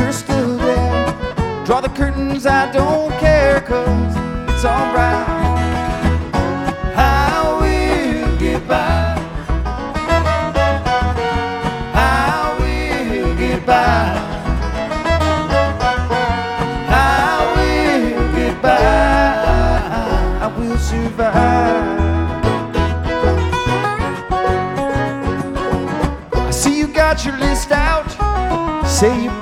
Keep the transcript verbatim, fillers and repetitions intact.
you're still there. Draw the curtains, I don't care, 'cause it's alright. I will get by. I will get by. I will get by. I will survive. I see you got your list out. Say you